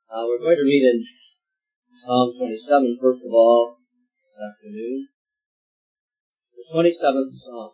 We're going to read in Psalm 27, first of all, this afternoon. The 27th Psalm.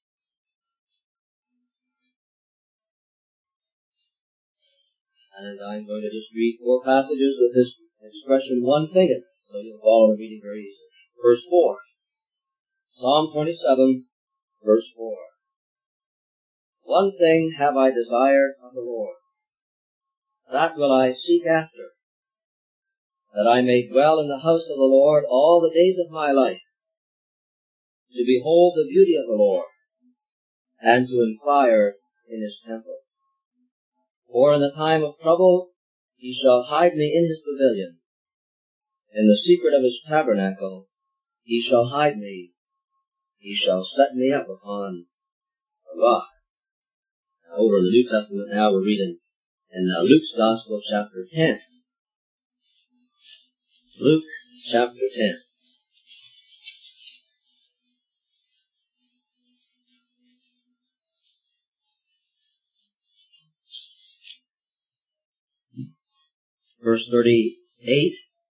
And I'm going to just read 4 passages with this expression, one thing, so you'll follow the reading very easily. Verse 4. Psalm 27, verse 4. One thing have I desired of the Lord, that will I seek after, that I may dwell in the house of the Lord all the days of my life, to behold the beauty of the Lord, and to inquire in his temple. For in the time of trouble he shall hide me in his pavilion. In the secret of his tabernacle he shall hide me. He shall set me up upon a rock. Now, over in the New Testament now we're reading in Luke's Gospel, chapter 10. Luke, chapter 10. Verse 38.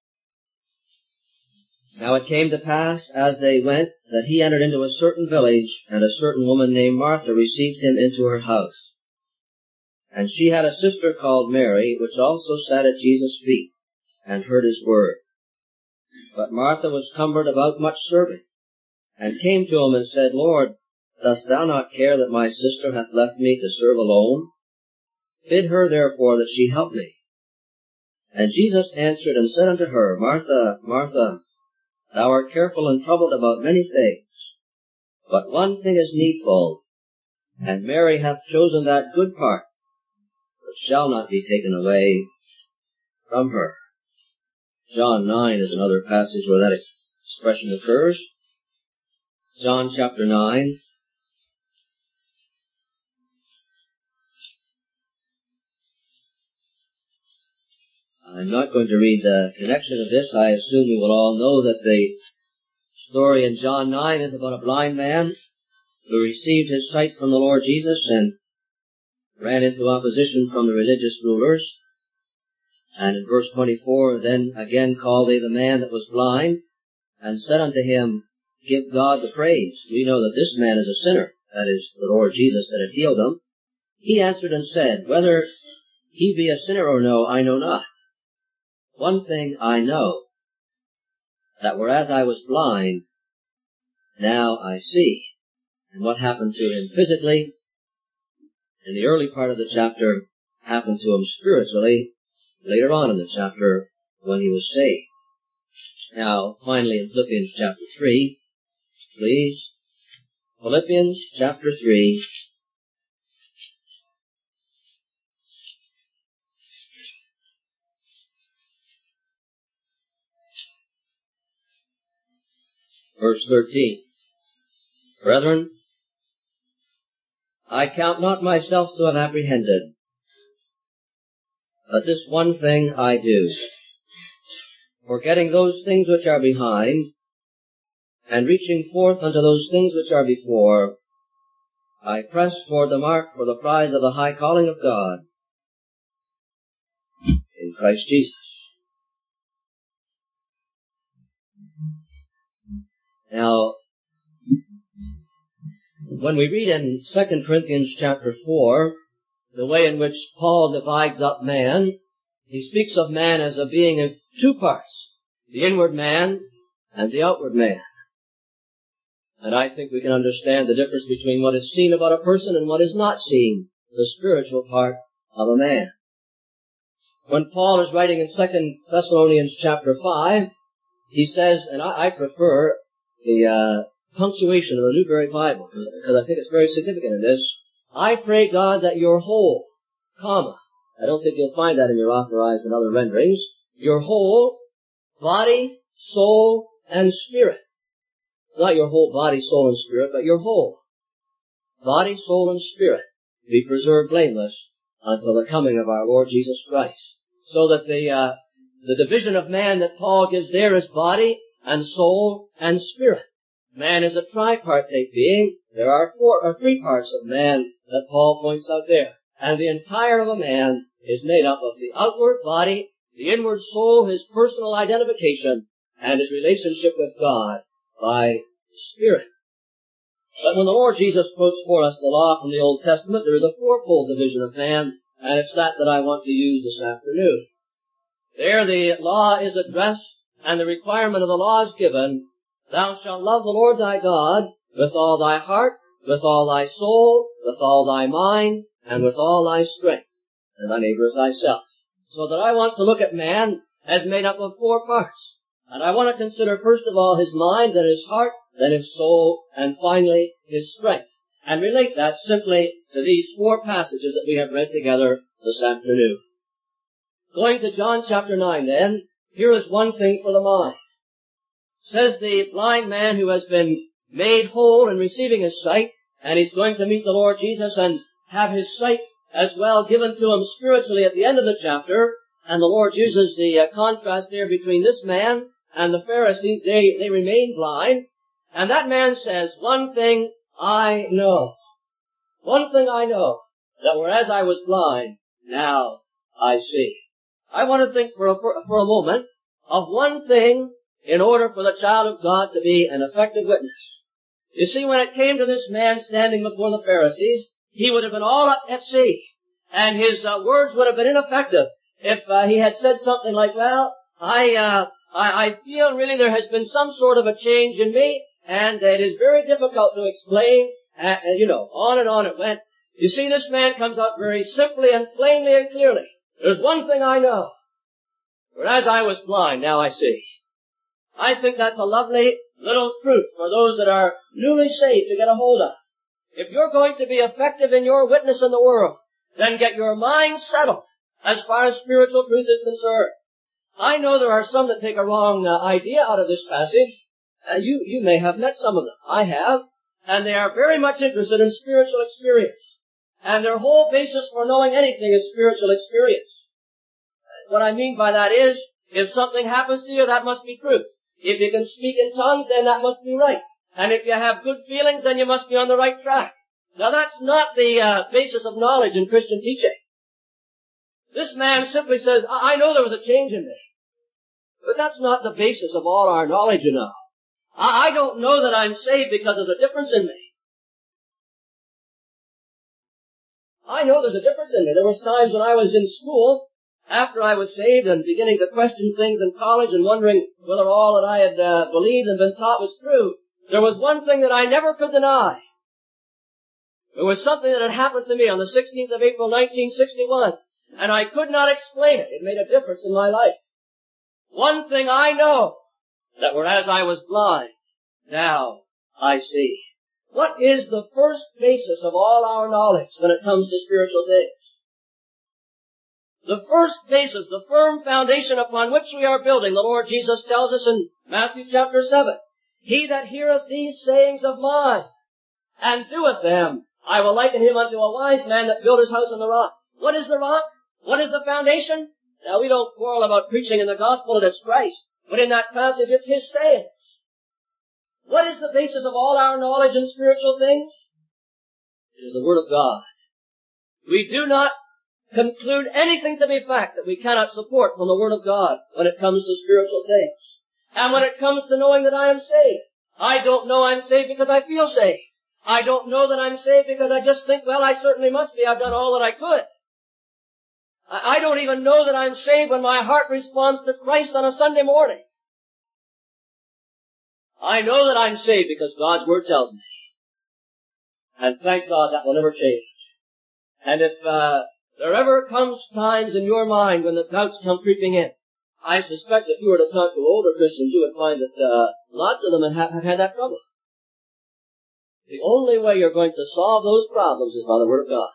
Now it came to pass, as they went, that he entered into a certain village, and a certain woman named Martha received him into her house. And she had a sister called Mary, which also sat at Jesus' feet, and heard his word. But Martha was cumbered about much serving, and came to him and said, Lord, dost thou not care that my sister hath left me to serve alone? Bid her therefore that she help me. And Jesus answered and said unto her, Martha, Martha, thou art careful and troubled about many things, but one thing is needful, and Mary hath chosen that good part, which shall not be taken away from her. John 9 is another passage where that expression occurs. John chapter 9. I'm not going to read the connection of this. I assume you will all know that the story in John 9 is about a blind man who received his sight from the Lord Jesus and ran into opposition from the religious rulers. And in verse 24, then again called they the man that was blind, and said unto him, Give God the praise. We know that this man is a sinner. That is the Lord Jesus that had healed him. He answered and said, Whether he be a sinner or no, I know not. One thing I know, that whereas I was blind, now I see. And what happened to him physically in the early part of the chapter happened to him spiritually later on in the chapter when he was saved. Now, finally in Philippians chapter 3, please. Philippians chapter 3. Verse 13. Brethren, I count not myself to have apprehended, but this one thing I do, forgetting those things which are behind, and reaching forth unto those things which are before, I press toward the mark for the prize of the high calling of God in Christ Jesus. Now, when we read in 2 Corinthians chapter 4, the way in which Paul divides up man, he speaks of man as a being of 2 parts, the inward man and the outward man. And I think we can understand the difference between what is seen about a person and what is not seen, the spiritual part of a man. When Paul is writing in 2 Thessalonians chapter 5, he says, and I prefer the punctuation of the Newberry Bible, because I think it's very significant in this. I pray God that your whole, comma, I don't think you'll find that in your authorized and other renderings, your whole body, soul, and spirit. Not your whole body, soul, and spirit, but your whole body, soul, and spirit be preserved blameless until the coming of our Lord Jesus Christ. So that the division of man that Paul gives there is body and soul and spirit. Man is a tripartite being. There are 3 parts of man that Paul points out there. And the entire of a man is made up of the outward body, the inward soul, his personal identification, and his relationship with God by the Spirit. But when the Lord Jesus quotes for us the law from the Old Testament, there is a fourfold division of man, and it's that I want to use this afternoon. There the law is addressed, and the requirement of the law is given, thou shalt love the Lord thy God with all thy heart, with all thy soul, with all thy mind, and with all thy strength, and thy neighbor as thyself. So that I want to look at man as made up of four parts. And I want to consider first of all his mind, then his heart, then his soul, and finally his strength. And relate that simply to these four passages that we have read together this afternoon. Going to John chapter 9 then, here is one thing for the mind. Says the blind man who has been made whole in receiving his sight, and he's going to meet the Lord Jesus and have his sight as well given to him spiritually at the end of the chapter, and the Lord uses the contrast there between this man and the Pharisees. They remain blind, and that man says, one thing I know. One thing I know, that whereas I was blind, now I see. I want to think for a moment of one thing in order for the child of God to be an effective witness. You see, when it came to this man standing before the Pharisees, he would have been all up at sea, and his words would have been ineffective if he had said something like, well, I feel really there has been some sort of a change in me, and it is very difficult to explain, on and on it went. You see, this man comes out very simply and plainly and clearly. There's one thing I know. Whereas I was blind, now I see. I think that's a lovely little truth for those that are newly saved to get a hold of. If you're going to be effective in your witness in the world, then get your mind settled as far as spiritual truth is concerned. I know there are some that take a wrong idea out of this passage. You may have met some of them. I have. And they are very much interested in spiritual experience. And their whole basis for knowing anything is spiritual experience. What I mean by that is, if something happens to you, that must be truth. If you can speak in tongues, then that must be right. And if you have good feelings, then you must be on the right track. Now that's not the basis of knowledge in Christian teaching. This man simply says, I know there was a change in me. But that's not the basis of all our knowledge, you know. I don't know that I'm saved because there's a difference in me. I know there's a difference in me. There was times when I was in school, after I was saved and beginning to question things in college and wondering whether all that I had believed and been taught was true, there was one thing that I never could deny. There was something that had happened to me on the 16th of April, 1961, and I could not explain it. It made a difference in my life. One thing I know, that whereas I was blind, now I see. What is the first basis of all our knowledge when it comes to spiritual things? The first basis, the firm foundation upon which we are building, the Lord Jesus tells us in Matthew chapter 7, he that heareth these sayings of mine, and doeth them, I will liken him unto a wise man that built his house on the rock. What is the rock? What is the foundation? Now, we don't quarrel about preaching in the gospel that it's Christ, but in that passage it's his sayings. What is the basis of all our knowledge in spiritual things? It is the Word of God. We do not conclude anything to be fact that we cannot support from the Word of God when it comes to spiritual things. And when it comes to knowing that I am saved, I don't know I'm saved because I feel saved. I don't know that I'm saved because I just think, well, I certainly must be. I've done all that I could. I don't even know that I'm saved when my heart responds to Christ on a Sunday morning. I know that I'm saved because God's Word tells me. And thank God that will never change. And if there ever comes times in your mind when the doubts come creeping in, I suspect if you were to talk to older Christians, you would find that lots of them have had that trouble. The only way you're going to solve those problems is by the Word of God.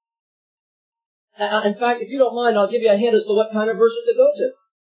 In fact, if you don't mind, I'll give you a hint as to what kind of verses to go to.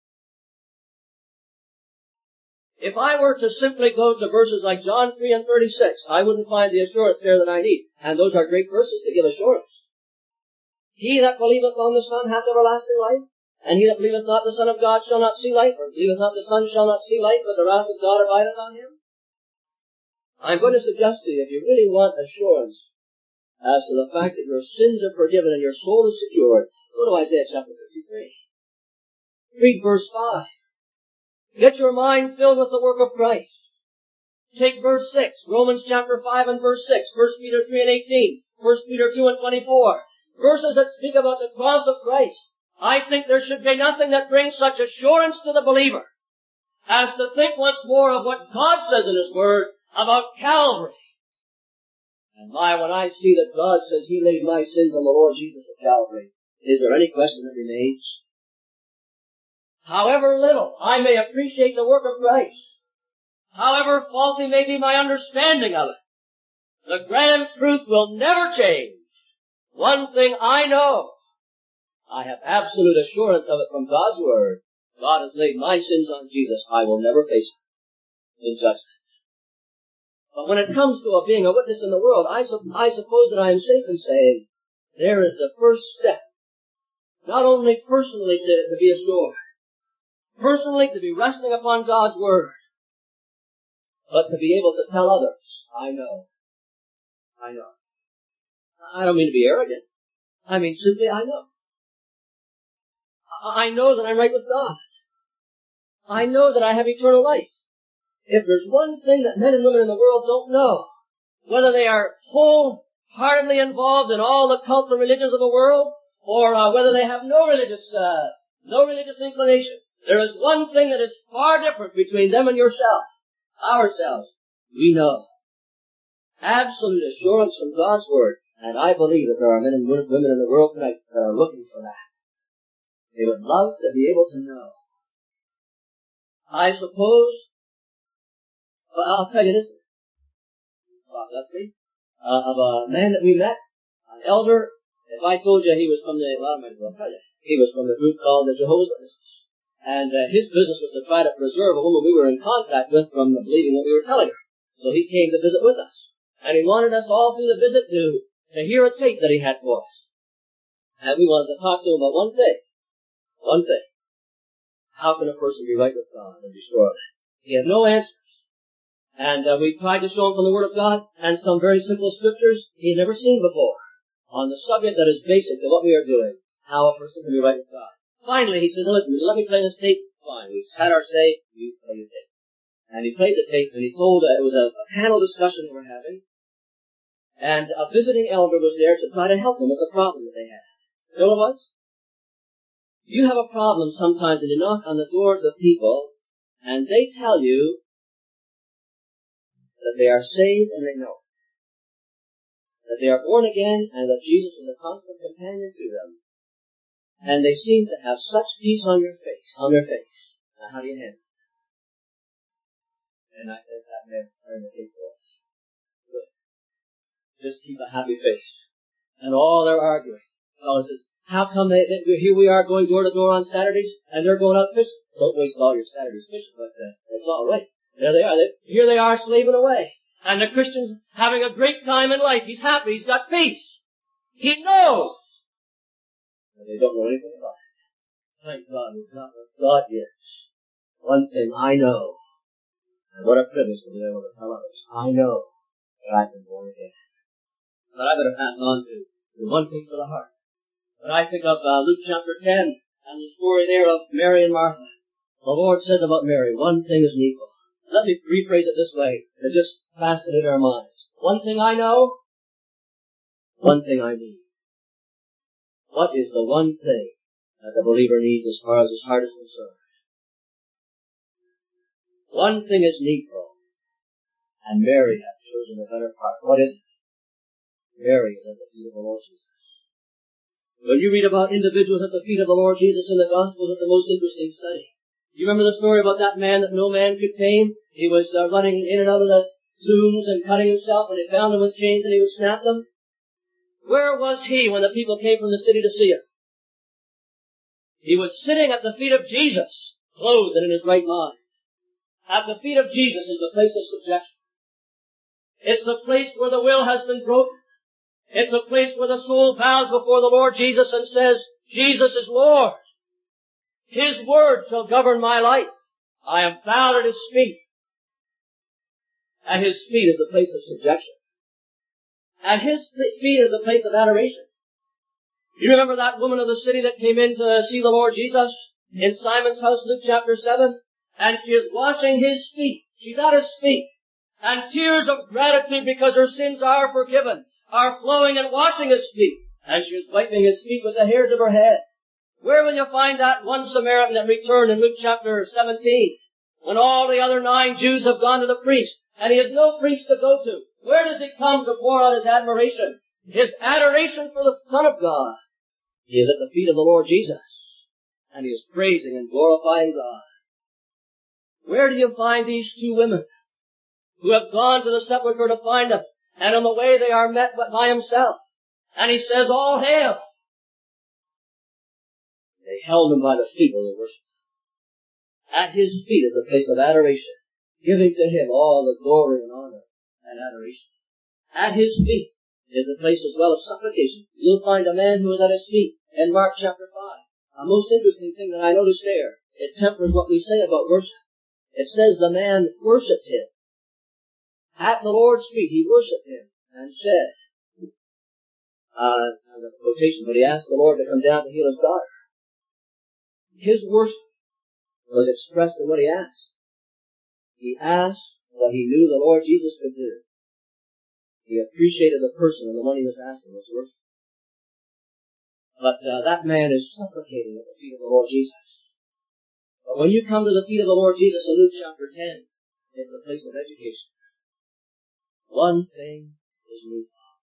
If I were to simply go to verses like John 3 and 36, I wouldn't find the assurance there that I need. And those are great verses to give assurance. He that believeth on the Son hath everlasting life, and he that believeth not the Son of God shall not see life, or believeth not the Son shall not see life, but the wrath of God abideth on him. I'm going to suggest to you, if you really want assurance as to the fact that your sins are forgiven and your soul is secured, go to Isaiah chapter 53. Read verse 5. Get your mind filled with the work of Christ. Take verse 6, Romans chapter 5 and verse 6, 1 Peter 3 and 18, 1 Peter 2 and 24. Verses that speak about the cross of Christ. I think there should be nothing that brings such assurance to the believer as to think once more of what God says in His Word about Calvary. And when I see that God says He laid my sins on the Lord Jesus at Calvary, is there any question that remains? However little I may appreciate the work of Christ, however faulty may be my understanding of it, the grand truth will never change. One thing I know, I have absolute assurance of it from God's Word. God has laid my sins on Jesus. I will never face it in judgment. But when it comes to being a witness in the world, I suppose that I am safe in saying there is the first step. Not only personally to be assured, personally to be resting upon God's Word, but to be able to tell others, I know. I know. I don't mean to be arrogant. I mean simply I know. I know that I'm right with God. I know that I have eternal life. If there's one thing that men and women in the world don't know, whether they are wholeheartedly involved in all the cults and religions of the world, or whether they have no religious inclination, there is one thing that is far different between them and yourself, ourselves. We know. Absolute assurance from God's Word. And I believe that there are men and women in the world tonight that are looking for that. They would love to be able to know. I suppose, well, I'll tell you this, Bob Guthrie, of a man that we met, an elder. If I told you he was from I might as well tell you. He was from the group called the Jehovah's Witnesses. And his business was to try to preserve a woman we were in contact with from believing what we were telling her. So he came to visit with us. And he wanted us all through the visit to hear a tape that he had for us. And we wanted to talk to him about one thing. One thing. How can a person be right with God and be sure of it? He had no answers. And we tried to show him from the Word of God and some very simple scriptures he had never seen before on the subject that is basic to what we are doing, how a person can be right with God. Finally, he says, listen, let me play this tape. Fine, we've had our say, you play the tape. And he played the tape, and he told, it was a panel discussion we were having, and a visiting elder was there to try to help them with the problem that they had. You know what it was? You have a problem sometimes and you knock on the doors of people, and they tell you that they are saved and they know. That they are born again and that Jesus is a constant companion to them. And they seem to have such peace on their face. Now how do you handle it? And I said, that man turned the tape for us. Good. Just keep a happy face. And all they're arguing. Fellow says, how come here we are going door to door on Saturdays and they're going out fishing? Don't waste all your Saturdays fishing, but it's all right. There they are. Here they are slaving away. And the Christian's having a great time in life. He's happy. He's got peace. He knows. But they don't know anything about it. Thank God we've got what God gives. One thing I know. And what a privilege to be able to tell others. I know that I've been born again. But I better pass on to one thing for the heart. When I pick up Luke chapter 10 and the story there of Mary and Martha, the Lord says about Mary, one thing is needful. Let me rephrase it this way to just fasten it in our minds. One thing I know, one thing I need. What is the one thing that the believer needs as far as his heart is concerned? One thing is needful, and Mary hath chosen the better part. What is it? Mary is at the feet of the Lord Jesus. When you read about individuals at the feet of the Lord Jesus in the Gospels, it's the most interesting study. You remember the story about that man that no man could tame? He was running in and out of the tombs and cutting himself, and they found him with chains and he would snap them. Where was he when the people came from the city to see him? He was sitting at the feet of Jesus, clothed and in his right mind. At the feet of Jesus is the place of subjection. It's the place where the will has been broken. It's a place where the soul bows before the Lord Jesus and says, Jesus is Lord. His word shall govern my life. I am bowed at His feet. At His feet is the place of subjection. At His feet is the place of adoration. You remember that woman of the city that came in to see the Lord Jesus? in Simon's house, Luke chapter 7, and she is washing his feet. She's at his feet. And tears of gratitude because her sins are forgiven are flowing and washing his feet. And she is wiping his feet with the hairs of her head. Where will you find that one Samaritan that returned in Luke chapter 17? When all the other 9 Jews have gone to the priest, and he has no priest to go to. Where does he come to pour out his admiration? His adoration for the Son of God. He is at the feet of the Lord Jesus, and he is praising and glorifying God. Where do you find these 2 women who have gone to the sepulchre to find him, and on the way they are met by himself, and he says, "All hail." They held him by the feet while they worshipped. At his feet is a place of adoration, giving to him all the glory and honor and adoration. At his feet is a place as well of supplication. You'll find a man who is at his feet in Mark chapter 5. A most interesting thing that I noticed there. It tempers what we say about worship. It says the man worshipped him. At the Lord's feet, he worshipped him and said, I've got the quotation, but he asked the Lord to come down to heal his daughter. His worship was expressed in what he asked. He asked what he knew the Lord Jesus could do. He appreciated the person, and the one he was asking was worship. But that man is supplicating at the feet of the Lord Jesus. But when you come to the feet of the Lord Jesus in Luke chapter 10, it's a place of education. One thing is needful.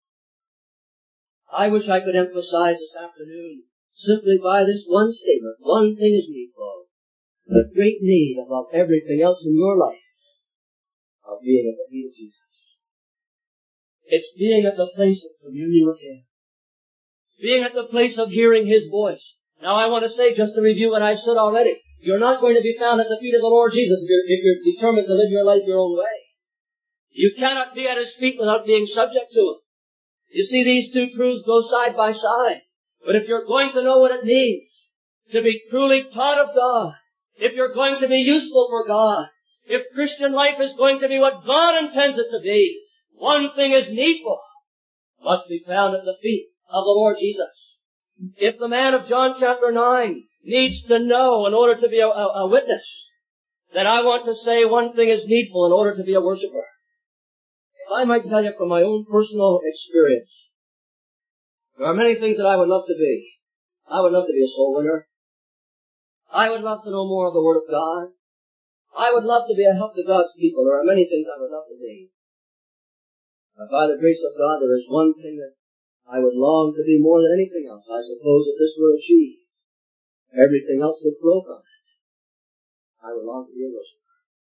I wish I could emphasize this afternoon simply by this one statement. One thing is needful. The great need above everything else in your life of being at the feet of Jesus. It's being at the place of communion with Him. Being at the place of hearing His voice. Now I want to say, just to review what I've said already, you're not going to be found at the feet of the Lord Jesus if you're determined to live your life your own way. You cannot be at His feet without being subject to Him. You see, these 2 truths go side by side. But if you're going to know what it means to be truly taught of God, if you're going to be useful for God, if Christian life is going to be what God intends it to be, one thing is needful, must be found at the feet of the Lord Jesus. If the man of John chapter 9 needs to know in order to be a witness, then I want to say one thing is needful in order to be a worshiper. If I might tell you from my own personal experience, there are many things that I would love to be. I would love to be a soul winner. I would love to know more of the Word of God. I would love to be a help to God's people. There are many things I would love to be. But by the grace of God, there is one thing that I would long to be more than anything else. I suppose if this were achieved, everything else would flow from it. I would long to be a worshiper.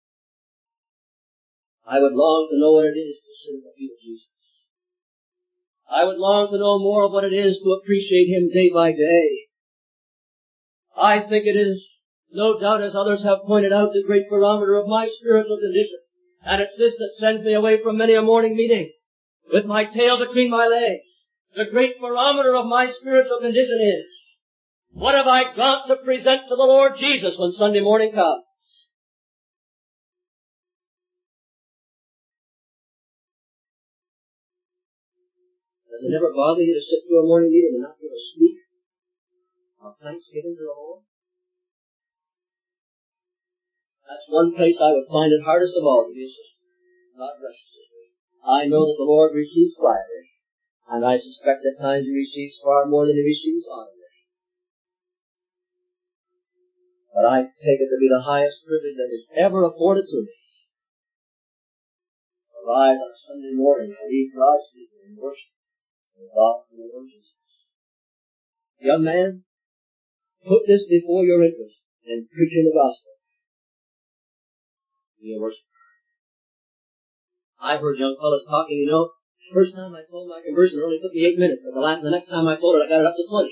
I would long to know what it is to sit at the feet of Jesus. I would long to know more of what it is to appreciate Him day by day. I think it is, no doubt, as others have pointed out, the great barometer of my spiritual condition. And it's this that sends me away from many a morning meeting with my tail between my legs. The great barometer of my spiritual condition is, what have I got to present to the Lord Jesus when Sunday morning comes? Does it never bother you to sit through a morning meeting and not give a speak of thanksgiving to the Lord? That's one place I would find it hardest of all to be a sister. Not rush sister. I know that the Lord receives quietly, and I suspect at times He receives far more than He receives audibly. But I take it to be the highest privilege that is ever afforded to me. To rise on a Sunday morning and lead God's people in worship and God and the Lord Jesus. Young man, put this before your interest in preaching the gospel. Be a worshiper. I've heard young fellas talking, the first time I told my conversion, it only took me 8 minutes, but the next time I told it, I got it up to 20.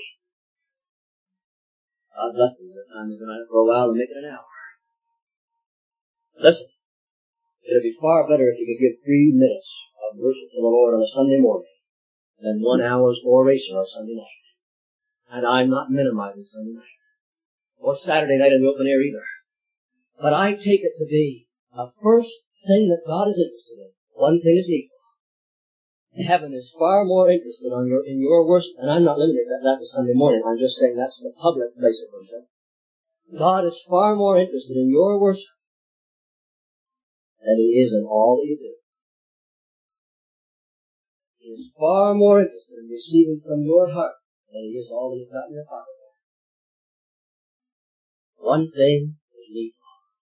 God bless them. By the time they've been at it for a while, they'll make it an hour. Listen, it would be far better if you could give 3 minutes of worship to the Lord on a Sunday morning than 1 hour's oration on Sunday night. And I'm not minimizing Sunday night. Or Saturday night in the open air either. But I take it to be the first thing that God is interested in. One thing is needful. Heaven is far more interested in your worship, and I'm not limiting that to Sunday morning. I'm just saying that's the public place of worship. God is far more interested in your worship than He is in all that you do. He is far more interested in receiving from your heart than He is all that you've got in your pocket. One thing is needful.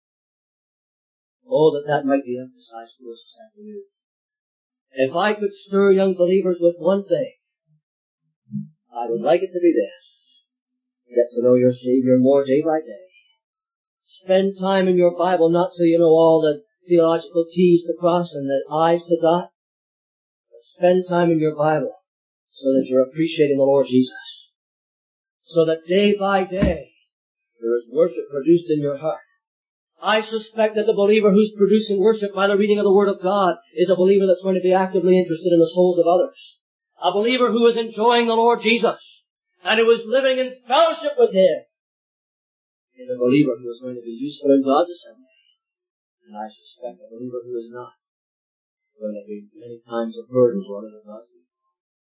Oh, that might be emphasized to us this afternoon. If I could stir young believers with one thing, I would like it to be this. Get to know your Savior more day by day. Spend time in your Bible, not so you know all the theological T's to cross and the I's to dot, but spend time in your Bible so that you're appreciating the Lord Jesus. So that day by day there is worship produced in your heart. I suspect that the believer who's producing worship by the reading of the Word of God is a believer that's going to be actively interested in the souls of others. A believer who is enjoying the Lord Jesus and who is living in fellowship with Him is a believer who is going to be useful in God's assembly. And I suspect a believer who is not going to be many times a burden to others of God's people.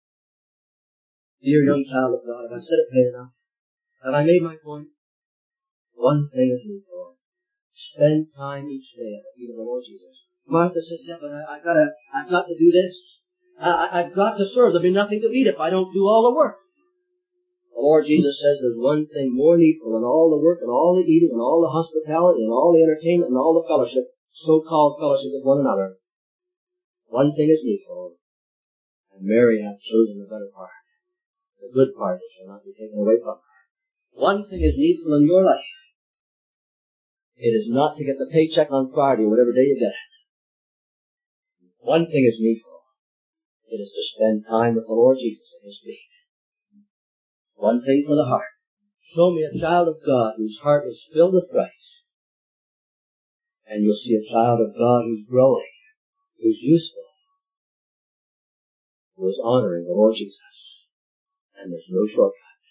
Dear young child of God, have I said it plain enough? Have I made my point? One thing is needful. Spend time each day at the feet of the Lord Jesus. Martha says, yeah, but I've got to do this. I've got to serve. There'll be nothing to eat if I don't do all the work. The Lord Jesus says there's one thing more needful than all the work and all the eating and all the hospitality and all the entertainment and all the fellowship, so-called fellowship with one another. One thing is needful, and Mary hath chosen the better part, the good part that shall not be taken away from her. One thing is needful in your life. It is not to get the paycheck on Friday, whatever day you get it. One thing is needful. It is to spend time with the Lord Jesus at His feet. One thing for the heart. Show me a child of God whose heart is filled with Christ. And you'll see a child of God who's growing, who's useful, who is honoring the Lord Jesus. And there's no shortcut.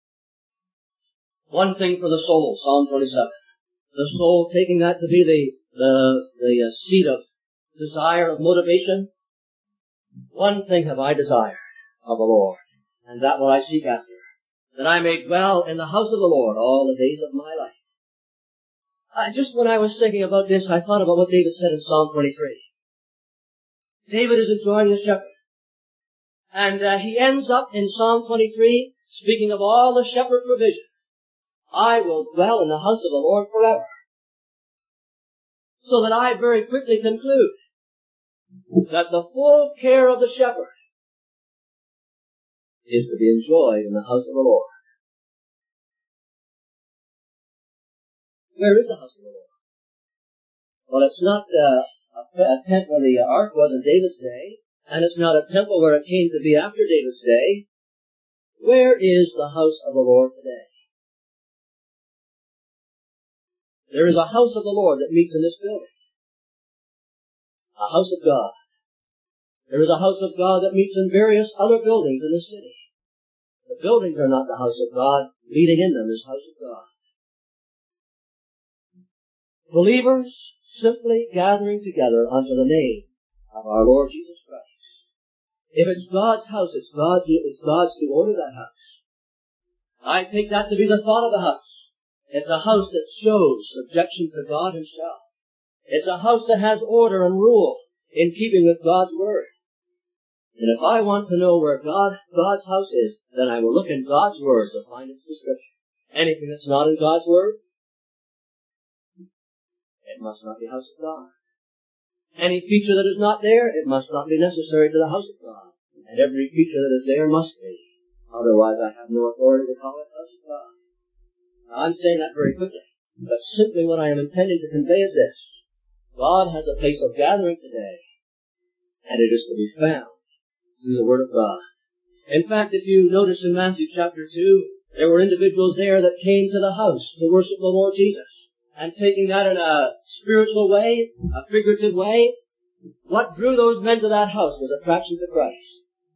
One thing for the soul, Psalm 27. The soul taking that to be the seat of desire, of motivation. One thing have I desired of the Lord, and that will I seek after, that I may dwell in the house of the Lord all the days of my life. Just when I was thinking about this, I thought about what David said in Psalm 23. David is enjoying the shepherd. And he ends up in Psalm 23 speaking of all the shepherd provision. I will dwell in the house of the Lord forever. So that I very quickly conclude that the full care of the shepherd is to be enjoyed in the house of the Lord. Where is the house of the Lord? Well, it's not a tent where the ark was in David's day, and it's not a temple where it came to be after David's day. Where is the house of the Lord today? There is a house of the Lord that meets in this building. A house of God. There is a house of God that meets in various other buildings in the city. The buildings are not the house of God. Meeting in them is the house of God. Believers simply gathering together unto the name of our Lord Jesus Christ. If it's God's house, it's God's to order that house. I take that to be the thought of the house. It's a house that shows subjection to God Himself. It's a house that has order and rule in keeping with God's Word. And if I want to know where God's house is, then I will look in God's Word to find its description. Anything that's not in God's Word, it must not be house of God. Any feature that is not there, it must not be necessary to the house of God. And every feature that is there must be. Otherwise I have no authority to call it house of God. Now I'm saying that very quickly. But simply what I am intending to convey is this. God has a place of gathering today, and it is to be found through the Word of God. In fact, if you notice in Matthew chapter 2, there were individuals there that came to the house to worship the Lord Jesus. And taking that in a spiritual way, a figurative way, what drew those men to that house was attraction to Christ.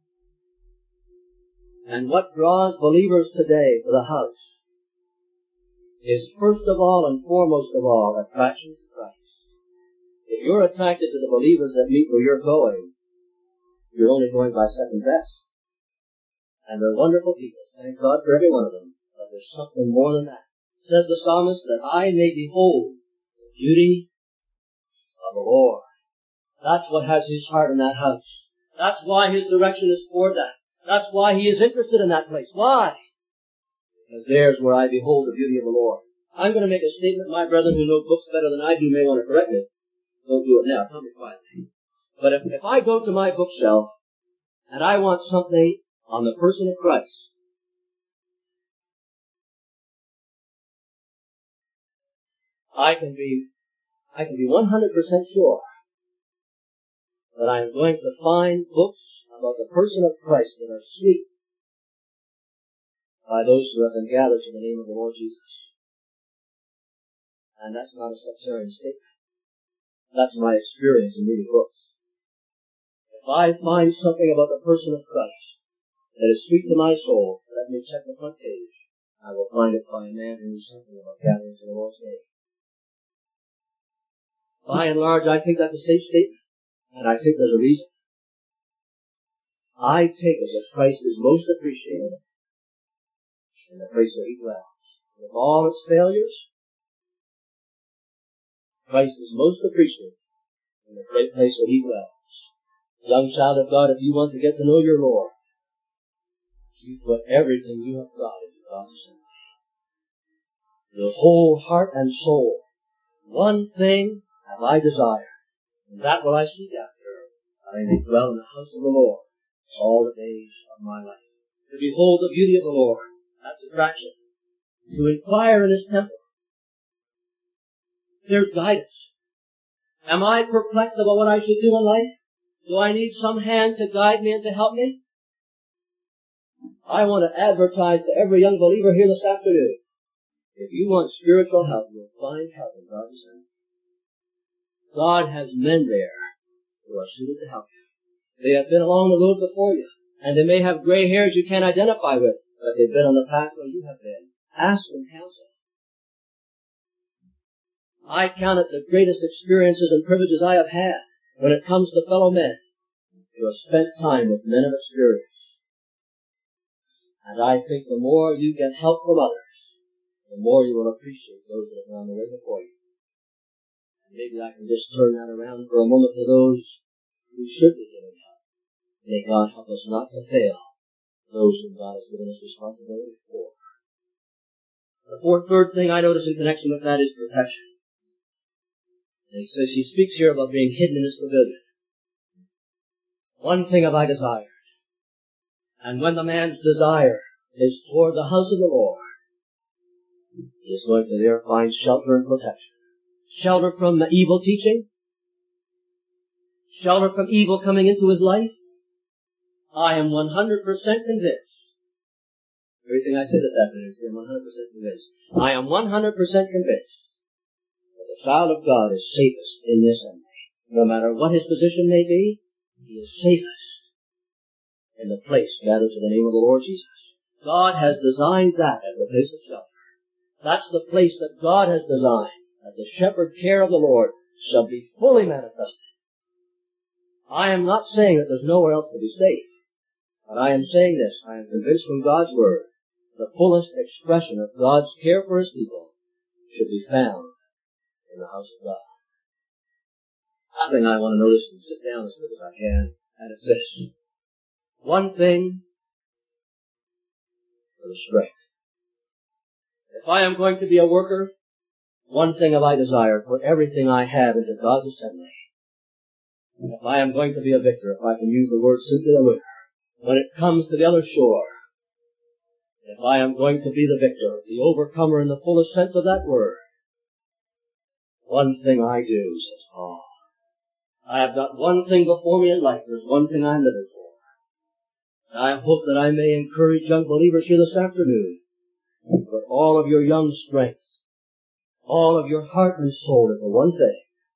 And what draws believers today to the house is first of all and foremost of all attraction to Christ. If you're attracted to the believers that meet where you're going, you're only going by second best. And they're wonderful people. Thank God for every one of them. But there's something more than that. says the psalmist, that I may behold the beauty of the Lord. That's what has his heart in that house. That's why his direction is toward that. That's why he is interested in that place. Why? Because there's where I behold the beauty of the Lord. I'm going to make a statement. My brethren who know books better than I do may want to correct me. Don't do it now. Tell me quietly. But if I go to my bookshelf and I want something on the person of Christ, I can be 100% sure that I am going to find books about the person of Christ that are sweet by those who have been gathered to the name of the Lord Jesus. And that's not a sectarian statement. That's my experience in reading books. If I find something about the person of Christ that is sweet to my soul, let me check the front page. I will find it by a man who knew something about gathering to the Lord's name. By and large, I think that's a safe statement, and I think there's a reason. I take it that Christ is most appreciated in the place where he dwells. With all its failures, Christ is most appreciated in the great place where he dwells. Young child of God, if you want to get to know your Lord, you put everything you have got into God's assembly. Your whole heart and soul. One thing have I desired, and that will I seek after, that I may dwell in the house of the Lord all the days of my life. To behold the beauty of the Lord, that's attraction. To inquire in his temple, there's guidance. Am I perplexed about what I should do in life? Do I need some hand to guide me and to help me? I want to advertise to every young believer here this afternoon. If you want spiritual help, you'll find help in God's assembly. God has men there who are suited to help you. They have been along the road before you, and they may have gray hairs you can't identify with, but they've been on the path where you have been. Ask them counsel. I count it the greatest experiences and privileges I have had when it comes to fellow men who have spent time with men of experience. And I think the more you get help from others, the more you will appreciate those that have gone the way before you. And maybe I can just turn that around for a moment to those who should be giving help. May God help us not to fail those whom God has given us responsibility for. The third thing I notice in connection with that is protection. And he says, he speaks here about being hidden in his pavilion. One thing have I desired. And when the man's desire is toward the house of the Lord, he is going to there find shelter and protection. Shelter from the evil teaching. Shelter from evil coming into his life. I am 100% convinced. Everything I say this afternoon, I'm 100% convinced. I am 100% convinced that the child of God is safest in this assembly. No matter what his position may be, he is safest in the place gathered to the name of the Lord Jesus. God has designed that as the place of shelter. That's the place that God has designed, that the shepherd care of the Lord shall be fully manifested. I am not saying that there's nowhere else to be safe, but I am saying this. I am convinced from God's Word, the fullest expression of God's care for his people should be found in the house of God. Last thing I want to notice, and sit down as quick as I can, and it's this. One thing for the strength. If I am going to be a worker, one thing have I desired, put everything I have into God's assembly. And if I am going to be a victor, if I can use the word simply the winner, when it comes to the other shore, if I am going to be the victor, the overcomer in the fullest sense of that word, one thing I do, says Paul. I have got one thing before me in life. There's one thing I'm living for. And I hope that I may encourage young believers here this afternoon, put all of your young strength, all of your heart and soul into one thing.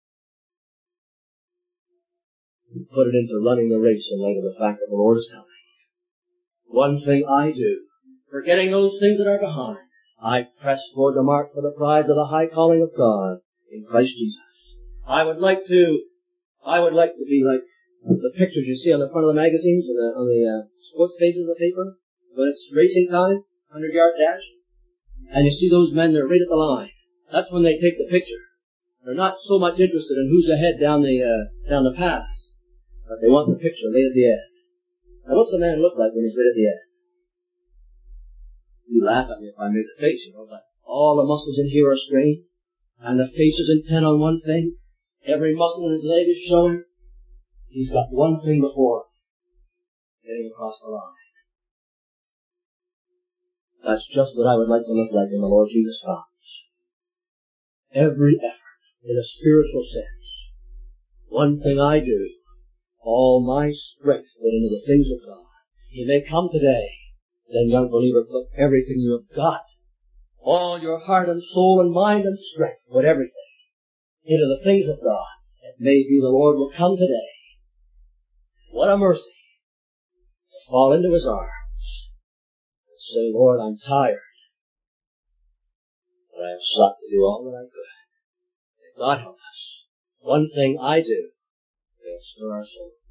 Put it into running the race in light of the fact that the Lord is coming. One thing I do, forgetting those things that are behind, I press toward the mark for the prize of the high calling of God in Christ Jesus. I would like to be like the pictures you see on the front of the magazines on the sports pages of the paper when it's racing time, 100-yard dash. And you see those men, they're right at the line. That's when they take the picture. They're not so much interested in who's ahead down the pass, but they want the picture right at the end. Now what's the man look like when he's right at the end? You laugh at me if I make the face, but all the muscles in here are strained, and the face is intent on one thing. Every muscle in his leg is showing. He's got one thing before him, getting across the line. That's just what I would like to look like when the Lord Jesus comes. Every effort, in a spiritual sense. One thing I do, all my strength put into the things of God. He may come today, then, young believer, put everything you have got, all your heart and soul and mind and strength, put everything into the things of God. It may be the Lord will come today. What a mercy to fall into His arms and say, Lord, I'm tired, but I have sought to do all that I could. May God help us. One thing I do, will stir our soul.